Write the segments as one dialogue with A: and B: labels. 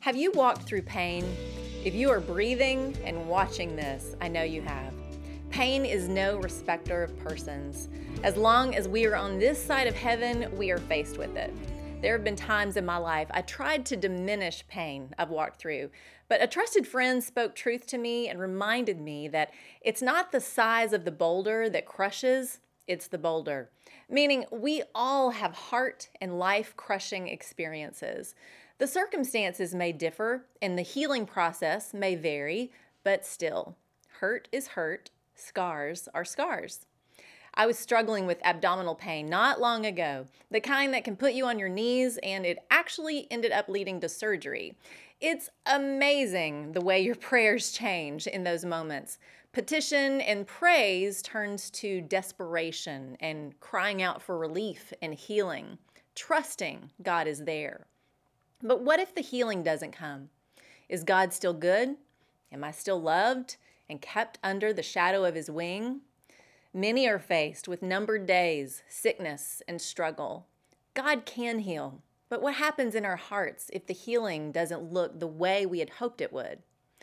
A: Have you walked through pain? If you are breathing and watching this, I know you have. Pain is no respecter of persons. As long as we are on this side of heaven, we are faced with it. There have been times in my life I tried to diminish pain I've walked through, but a trusted friend spoke truth to me and reminded me that it's not the size of the boulder that crushes, it's the boulder. Meaning we all have heart and life-crushing experiences. The circumstances may differ and the healing process may vary, but still, hurt is hurt, scars are scars. I was struggling with abdominal pain not long ago, the kind that can put you on your knees, and it actually ended up leading to surgery. It's amazing the way your prayers change in those moments. Petition and praise turns to desperation and crying out for relief and healing, trusting God is there. But what if the healing doesn't come? Is God still good? Am I still loved and kept under the shadow of His wing? Many are faced with numbered days, sickness, and struggle. God can heal, but what happens in our hearts if the healing doesn't look the way we had hoped it would?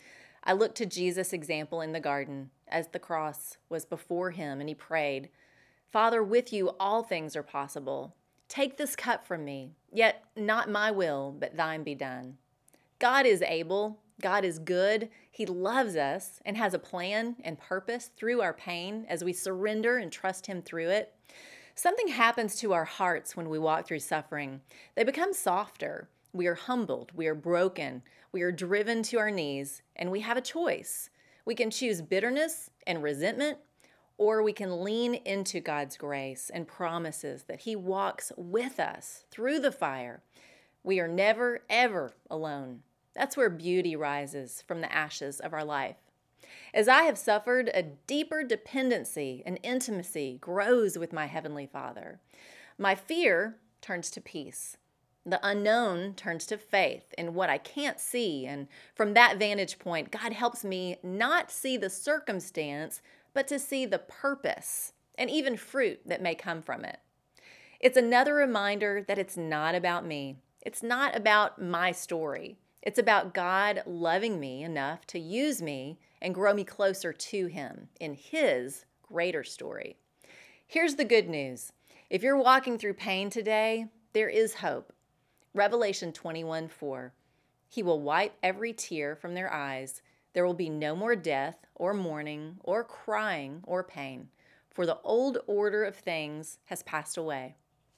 A: I look to Jesus' example in the garden as the cross was before Him and He prayed, "Father, with you all things are possible. Take this cup from me, yet not my will, but thine be done." God is able. God is good. He loves us and has a plan and purpose through our pain as we surrender and trust Him through it. Something happens to our hearts when we walk through suffering. They become softer. We are humbled. We are broken. We are driven to our knees, and we have a choice. We can choose bitterness and resentment, or we can lean into God's grace and promises that He walks with us through the fire. We are never, ever alone. That's where beauty rises from the ashes of our life. As I have suffered, a deeper dependency and intimacy grows with my Heavenly Father. My fear turns to peace. The unknown turns to faith in what I can't see. And from that vantage point, God helps me not see the circumstance, but to see the purpose and even fruit that may come from it. It's another reminder that it's not about me. It's not about my story. It's about God loving me enough to use me and grow me closer to Him in His greater story. Here's the good news. If you're walking through pain today, there is hope. Revelation 21:4. He will wipe every tear from their eyes. There will be no more death or mourning or crying or pain, for the old order of things has passed away.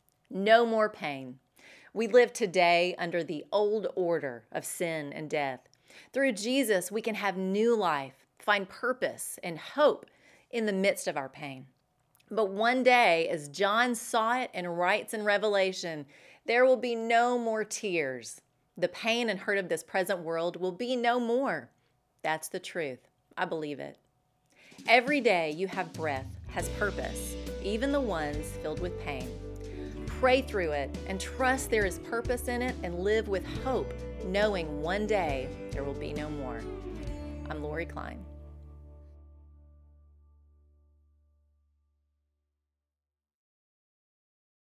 A: No more pain. We live today under the old order of sin and death. Through Jesus, we can have new life, find purpose and hope in the midst of our pain. But one day, as John saw it and writes in Revelation, there will be no more tears. The pain and hurt of this present world will be no more. That's the truth. I believe it. Every day you have breath has purpose, even the ones filled with pain. Pray through it and trust there is purpose in it and live with hope, knowing one day there will be no more. I'm Lori Klein.